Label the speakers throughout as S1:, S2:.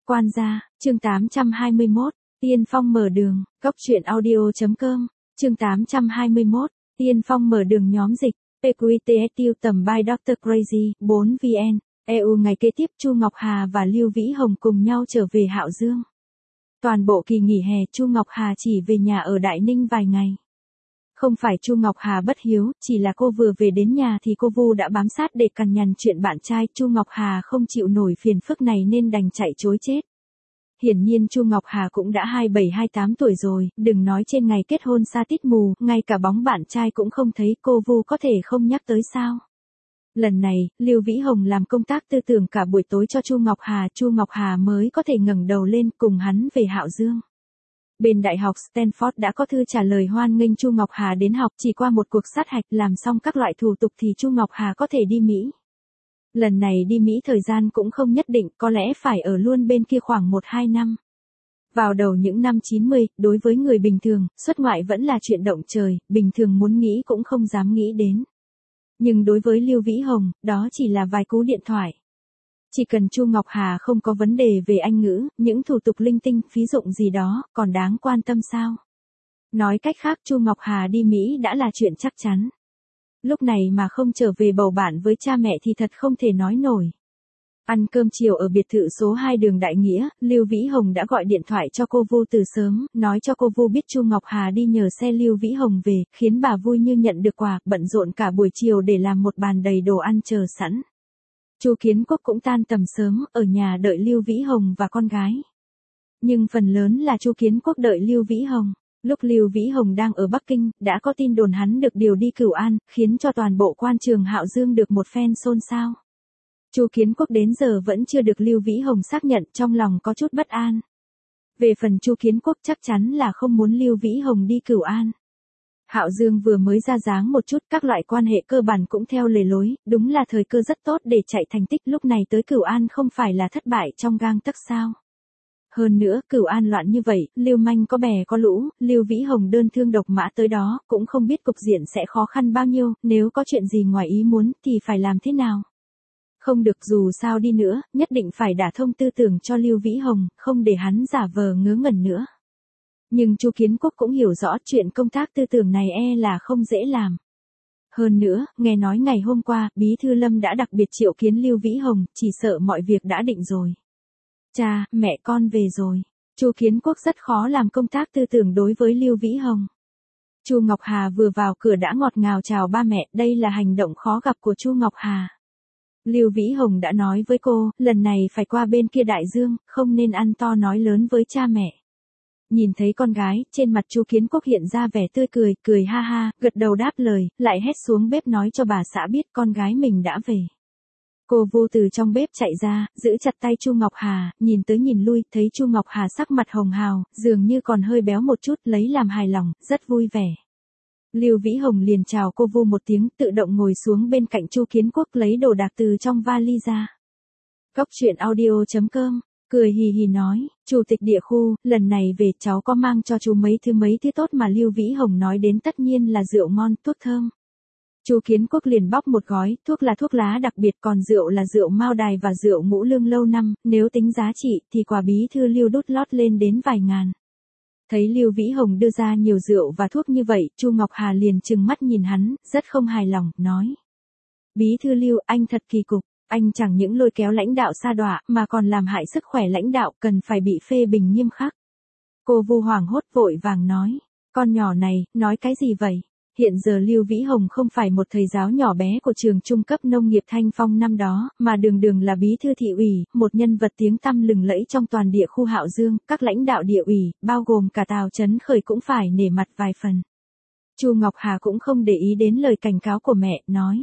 S1: Quan gia, chương 821, Tiên Phong mở đường, Góc truyện audio.com, chương 821, Tiên Phong mở đường nhóm dịch, PQTS tiêu tầm by Dr. Crazy, 4 VN, EU ngày kế tiếp Chu Ngọc Hà và Lưu Vĩ Hồng cùng nhau trở về Hạo Dương. Toàn bộ kỳ nghỉ hè Chu Ngọc Hà chỉ về nhà ở Đại Ninh vài ngày. Không phải Chu Ngọc Hà bất hiếu, chỉ là cô vừa về đến nhà thì cô Vu đã bám sát để cằn nhằn chuyện bạn trai. Chu Ngọc Hà không chịu nổi phiền phức này nên đành chạy trối chết. Hiển nhiên Chu Ngọc Hà cũng đã 27-28 tuổi rồi, đừng nói trên ngày kết hôn sa tít mù, ngay cả bóng bạn trai cũng không thấy, cô Vu có thể không nhắc tới sao. Lần này, Lưu Vĩ Hồng làm công tác tư tưởng cả buổi tối cho Chu Ngọc Hà mới có thể ngẩng đầu lên cùng hắn về Hạo Dương. Bên Đại học Stanford đã có thư trả lời hoan nghênh Chu Ngọc Hà đến học, chỉ qua một cuộc sát hạch làm xong các loại thủ tục thì Chu Ngọc Hà có thể đi Mỹ. Lần này đi Mỹ thời gian cũng không nhất định, có lẽ phải ở luôn bên kia khoảng 1-2 năm. Vào đầu những năm 90, đối với người bình thường, xuất ngoại vẫn là chuyện động trời, bình thường muốn nghĩ cũng không dám nghĩ đến. Nhưng đối với Lưu Vĩ Hồng, đó chỉ là vài cú điện thoại. Chỉ cần Chu Ngọc Hà không có vấn đề về Anh ngữ, những thủ tục linh tinh, phí dụng gì đó, còn đáng quan tâm sao? Nói cách khác Chu Ngọc Hà đi Mỹ đã là chuyện chắc chắn. Lúc này mà không trở về bầu bạn với cha mẹ thì thật không thể nói nổi. Ăn cơm chiều ở biệt thự số 2 đường Đại Nghĩa, Lưu Vĩ Hồng đã gọi điện thoại cho cô Vu từ sớm, nói cho cô Vu biết Chu Ngọc Hà đi nhờ xe Lưu Vĩ Hồng về, khiến bà vui như nhận được quà, bận rộn cả buổi chiều để làm một bàn đầy đồ ăn chờ sẵn. Chu Kiến Quốc cũng tan tầm sớm, ở nhà đợi Lưu Vĩ Hồng và con gái. Nhưng phần lớn là Chu Kiến Quốc đợi Lưu Vĩ Hồng. Lúc Lưu Vĩ Hồng đang ở Bắc Kinh, đã có tin đồn hắn được điều đi Cửu An, khiến cho toàn bộ quan trường Hạo Dương được một phen xôn xao. Chu Kiến Quốc đến giờ vẫn chưa được Lưu Vĩ Hồng xác nhận, trong lòng có chút bất an. Về phần Chu Kiến Quốc chắc chắn là không muốn Lưu Vĩ Hồng đi Cửu An. Hạo Dương vừa mới ra dáng một chút, các loại quan hệ cơ bản cũng theo lề lối, đúng là thời cơ rất tốt để chạy thành tích, lúc này tới Cửu An không phải là thất bại trong gang tấc sao. Hơn nữa, Cửu An loạn như vậy, lưu manh có bè có lũ, Lưu Vĩ Hồng đơn thương độc mã tới đó, cũng không biết cục diện sẽ khó khăn bao nhiêu, nếu có chuyện gì ngoài ý muốn thì phải làm thế nào. Không được, dù sao đi nữa, nhất định phải đả thông tư tưởng cho Lưu Vĩ Hồng, không để hắn giả vờ ngớ ngẩn nữa. Nhưng Chu Kiến Quốc cũng hiểu rõ chuyện công tác tư tưởng này là không dễ làm. Hơn nữa, nghe nói ngày hôm qua, Bí thư Lâm đã đặc biệt triệu kiến Lưu Vĩ Hồng, chỉ sợ mọi việc đã định rồi. Cha, mẹ con về rồi. Chu Kiến Quốc rất khó làm công tác tư tưởng đối với Lưu Vĩ Hồng. Chu Ngọc Hà vừa vào cửa đã ngọt ngào chào ba mẹ, đây là hành động khó gặp của Chu Ngọc Hà. Lưu Vĩ Hồng đã nói với cô, lần này phải qua bên kia đại dương, không nên ăn to nói lớn với cha mẹ. Nhìn thấy con gái, trên mặt Chu Kiến Quốc hiện ra vẻ tươi cười, cười ha ha, gật đầu đáp lời, lại hét xuống bếp nói cho bà xã biết con gái mình đã về. Cô Vu từ trong bếp chạy ra, giữ chặt tay Chu Ngọc Hà, nhìn tới nhìn lui, thấy Chu Ngọc Hà sắc mặt hồng hào, dường như còn hơi béo một chút, lấy làm hài lòng, rất vui vẻ. Lưu Vĩ Hồng liền chào cô Vu một tiếng, tự động ngồi xuống bên cạnh Chu Kiến Quốc lấy đồ đạc từ trong vali ra. Góc truyện audio.com, cười hì hì nói, Chủ tịch địa khu, lần này về cháu có mang cho chú mấy thứ tốt mà Lưu Vĩ Hồng nói đến tất nhiên là rượu ngon, thuốc thơm. Chu Kiến Quốc liền bóc một gói, thuốc là thuốc lá đặc biệt, còn rượu là rượu Mao Đài và rượu Ngũ Lương lâu năm, nếu tính giá trị thì quả Bí thư Lưu đút lót lên đến vài ngàn. Thấy Lưu Vĩ Hồng đưa ra nhiều rượu và thuốc như vậy, Chu Ngọc Hà liền trừng mắt nhìn hắn, rất không hài lòng, nói. Bí thư Lưu, anh thật kỳ cục, anh chẳng những lôi kéo lãnh đạo sa đọa, mà còn làm hại sức khỏe lãnh đạo, cần phải bị phê bình nghiêm khắc. Cô Vu hoảng hốt vội vàng nói, con nhỏ này, nói cái gì vậy? Hiện giờ Lưu Vĩ Hồng không phải một thầy giáo nhỏ bé của trường trung cấp nông nghiệp Thanh Phong năm đó, mà đường là bí thư thị ủy, một nhân vật tiếng tăm lừng lẫy trong toàn địa khu Hạo Dương, các lãnh đạo địa ủy, bao gồm cả Tào Chấn Khởi cũng phải nể mặt vài phần. Chu Ngọc Hà cũng không để ý đến lời cảnh cáo của mẹ, nói.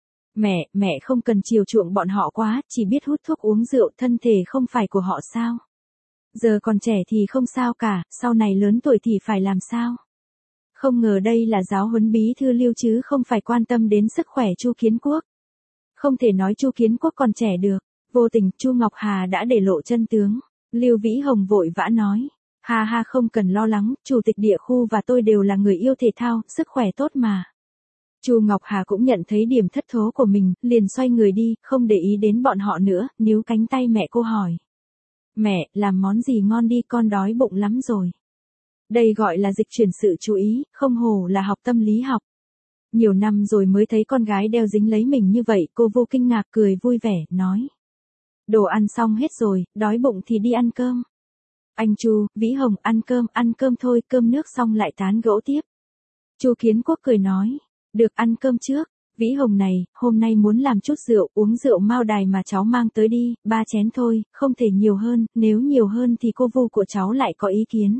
S1: Mẹ không cần chiều chuộng bọn họ quá, chỉ biết hút thuốc uống rượu, thân thể không phải của họ sao? Giờ còn trẻ thì không sao cả, sau này lớn tuổi thì phải làm sao? Không ngờ đây là giáo huấn Bí thư Lưu chứ không phải quan tâm đến sức khỏe Chu Kiến Quốc. Không thể nói Chu Kiến Quốc còn trẻ được. Vô tình, Chu Ngọc Hà đã để lộ chân tướng. Lưu Vĩ Hồng vội vã nói. Ha ha, không cần lo lắng, Chủ tịch địa khu và tôi đều là người yêu thể thao, sức khỏe tốt mà. Chu Ngọc Hà cũng nhận thấy điểm thất thố của mình, liền xoay người đi, không để ý đến bọn họ nữa, níu cánh tay mẹ cô hỏi. Mẹ, làm món gì ngon đi, con đói bụng lắm rồi. Đây gọi là dịch chuyển sự chú ý, không hổ là học tâm lý học. Nhiều năm rồi mới thấy con gái đeo dính lấy mình như vậy, cô Vu kinh ngạc cười vui vẻ, nói. Đồ ăn xong hết rồi, đói bụng thì đi ăn cơm. Anh Chu, Vĩ Hồng, ăn cơm thôi, cơm nước xong lại tán gẫu tiếp. Chu Kiến Quốc cười nói. Được, ăn cơm trước. Vĩ Hồng này, hôm nay muốn làm chút rượu, uống rượu Mao Đài mà cháu mang tới đi, 3 chén thôi, không thể nhiều hơn, nếu nhiều hơn thì cô Vu của cháu lại có ý kiến.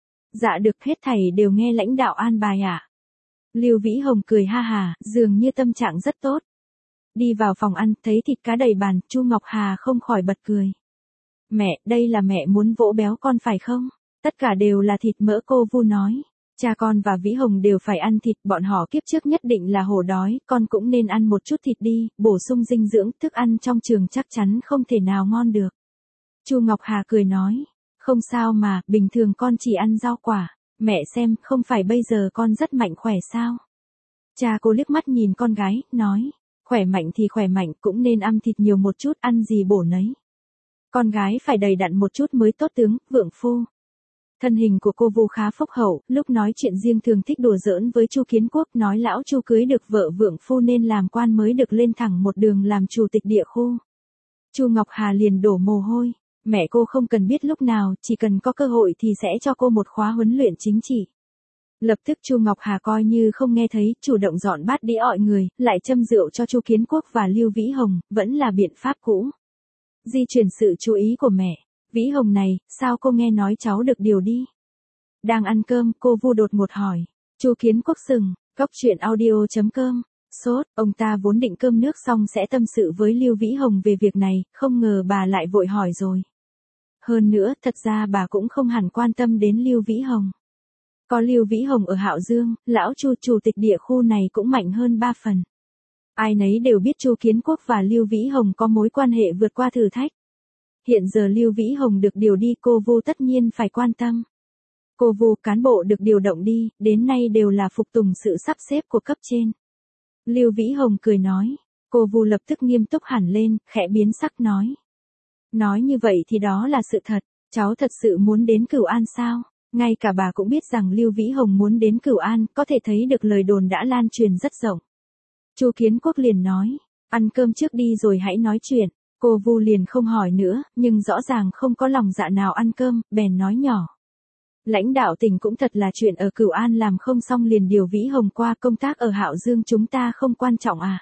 S1: Dạ được, hết thảy đều nghe lãnh đạo an bài ạ. Lưu Vĩ Hồng cười ha hà, dường như tâm trạng rất tốt. Đi vào phòng ăn, thấy thịt cá đầy bàn, Chu Ngọc Hà không khỏi bật cười. Mẹ, đây là mẹ muốn vỗ béo con phải không? Tất cả đều là thịt mỡ, cô Vu nói. Cha con và Vĩ Hồng đều phải ăn thịt, bọn họ kiếp trước nhất định là hổ đói, con cũng nên ăn một chút thịt đi, bổ sung dinh dưỡng, thức ăn trong trường chắc chắn không thể nào ngon được. Chu Ngọc Hà cười nói, không sao mà, bình thường con chỉ ăn rau quả, mẹ xem, không phải bây giờ con rất mạnh khỏe sao? Cha cô liếc mắt nhìn con gái, nói, khỏe mạnh thì khỏe mạnh, cũng nên ăn thịt nhiều một chút, ăn gì bổ nấy. Con gái phải đầy đặn một chút mới tốt tướng, vượng phu. Thân hình của cô Vu khá phúc hậu, lúc nói chuyện riêng thường thích đùa giỡn với Chu Kiến Quốc, nói lão Chu cưới được vợ vượng phu nên làm quan mới được lên thẳng một đường làm chủ tịch địa khu. Chu Ngọc Hà liền đổ mồ hôi, mẹ cô không cần biết lúc nào, chỉ cần có cơ hội thì sẽ cho cô một khóa huấn luyện chính trị. Lập tức Chu Ngọc Hà coi như không nghe thấy, chủ động dọn bát đĩa ọi người, lại châm rượu cho Chu Kiến Quốc và Lưu Vĩ Hồng, vẫn là biện pháp cũ. Di chuyển sự chú ý của mẹ. Vĩ Hồng này, sao cô nghe nói cháu được điều đi? Đang ăn cơm, cô Vu đột ngột hỏi. Chu Kiến Quốc sừng, Cóc truyện audio.com. Sốt, ông ta vốn định cơm nước xong sẽ tâm sự với Lưu Vĩ Hồng về việc này, không ngờ bà lại vội hỏi rồi. Hơn nữa, thật ra bà cũng không hẳn quan tâm đến Lưu Vĩ Hồng. Có Lưu Vĩ Hồng ở Hạo Dương, lão Chu chủ tịch địa khu này cũng mạnh hơn 3 phần. Ai nấy đều biết Chu Kiến Quốc và Lưu Vĩ Hồng có mối quan hệ vượt qua thử thách. Hiện giờ Lưu Vĩ Hồng được điều đi, cô Vu tất nhiên phải quan tâm. Cô Vu, cán bộ được điều động đi, đến nay đều là phục tùng sự sắp xếp của cấp trên. Lưu Vĩ Hồng cười nói. Cô Vu lập tức nghiêm túc hẳn lên, khẽ biến sắc nói. Nói như vậy thì đó là sự thật, cháu thật sự muốn đến Cửu An sao? Ngay cả bà cũng biết rằng Lưu Vĩ Hồng muốn đến Cửu An, có thể thấy được lời đồn đã lan truyền rất rộng. Chu Kiến Quốc liền nói, ăn cơm trước đi rồi hãy nói chuyện. Cô Vu liền không hỏi nữa, nhưng rõ ràng không có lòng dạ nào ăn cơm, bèn nói nhỏ. Lãnh đạo tỉnh cũng thật là chuyện ở Cửu An làm không xong liền điều Vĩ Hồng qua công tác ở Hạo Dương, chúng ta không quan trọng à?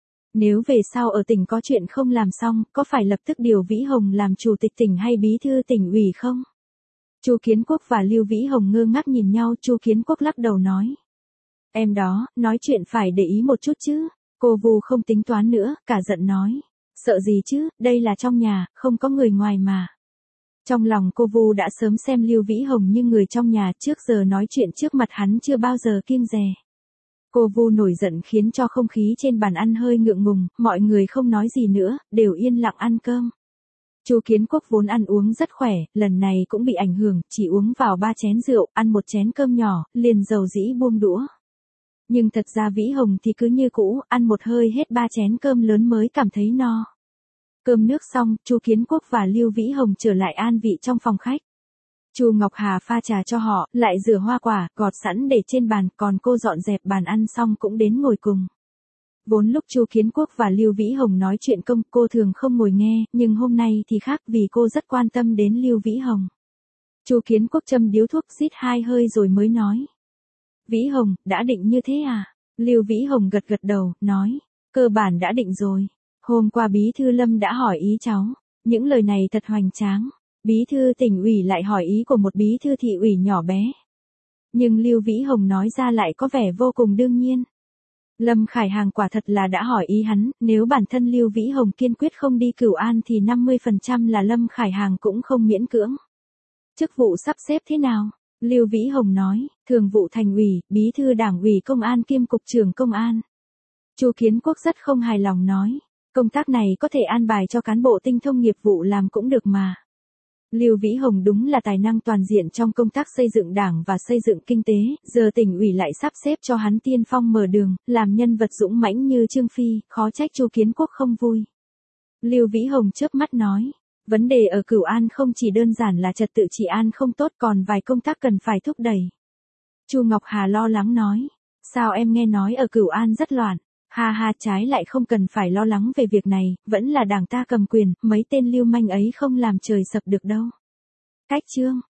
S1: Nếu về sau ở tỉnh có chuyện không làm xong, có phải lập tức điều Vĩ Hồng làm chủ tịch tỉnh hay bí thư tỉnh ủy không? Chu Kiến Quốc và Lưu Vĩ Hồng ngơ ngác nhìn nhau, Chu Kiến Quốc lắc đầu nói. Em đó, nói chuyện phải để ý một chút chứ. Cô Vu không tính toán nữa, cả giận nói. Sợ gì chứ, đây là trong nhà, không có người ngoài mà. Trong lòng cô Vu đã sớm xem Lưu Vĩ Hồng như người trong nhà, trước giờ nói chuyện trước mặt hắn chưa bao giờ kiêng dè. Cô Vu nổi giận khiến cho không khí trên bàn ăn hơi ngượng ngùng, mọi người không nói gì nữa, đều yên lặng ăn cơm. Chu Kiến Quốc vốn ăn uống rất khỏe, lần này cũng bị ảnh hưởng, chỉ uống vào 3 chén rượu, ăn một chén cơm nhỏ, liền dầu dĩ buông đũa. Nhưng thật ra Vĩ Hồng thì cứ như cũ, ăn một hơi hết 3 chén cơm lớn mới cảm thấy no. Cơm nước xong, Chu Kiến Quốc và Lưu Vĩ Hồng trở lại an vị trong phòng khách. Chu Ngọc Hà pha trà cho họ, lại rửa hoa quả, gọt sẵn để trên bàn, còn cô dọn dẹp bàn ăn xong cũng đến ngồi cùng. Vốn lúc Chu Kiến Quốc và Lưu Vĩ Hồng nói chuyện công, cô thường không ngồi nghe, nhưng hôm nay thì khác vì cô rất quan tâm đến Lưu Vĩ Hồng. Chu Kiến Quốc châm điếu thuốc rít 2 hơi rồi mới nói. Vĩ Hồng, đã định như thế à? Lưu Vĩ Hồng gật gật đầu, nói. Cơ bản đã định rồi. Hôm qua Bí thư Lâm đã hỏi ý cháu. Những lời này thật hoành tráng. Bí thư tỉnh ủy lại hỏi ý của một bí thư thị ủy nhỏ bé. Nhưng Lưu Vĩ Hồng nói ra lại có vẻ vô cùng đương nhiên. Lâm Khải Hàng quả thật là đã hỏi ý hắn, nếu bản thân Lưu Vĩ Hồng kiên quyết không đi Cửu An thì 50% là Lâm Khải Hàng cũng không miễn cưỡng. Chức vụ sắp xếp thế nào? Lưu Vĩ Hồng nói, thường vụ thành ủy, bí thư đảng ủy công an kiêm cục trưởng công an. Chu Kiến Quốc rất không hài lòng nói, công tác này có thể an bài cho cán bộ tinh thông nghiệp vụ làm cũng được mà. Lưu Vĩ Hồng đúng là tài năng toàn diện trong công tác xây dựng đảng và xây dựng kinh tế, giờ tỉnh ủy lại sắp xếp cho hắn tiên phong mở đường, làm nhân vật dũng mãnh như Trương Phi, khó trách Chu Kiến Quốc không vui. Lưu Vĩ Hồng chớp mắt nói, Vấn đề ở Cửu An không chỉ đơn giản là trật tự trị an không tốt còn vài công tác cần phải thúc đẩy. Chu Ngọc Hà lo lắng nói. Sao em nghe nói ở Cửu An rất loạn? Ha ha, trái lại không cần phải lo lắng về việc này, vẫn là đảng ta cầm quyền, mấy tên lưu manh ấy không làm trời sập được đâu. Cách chương.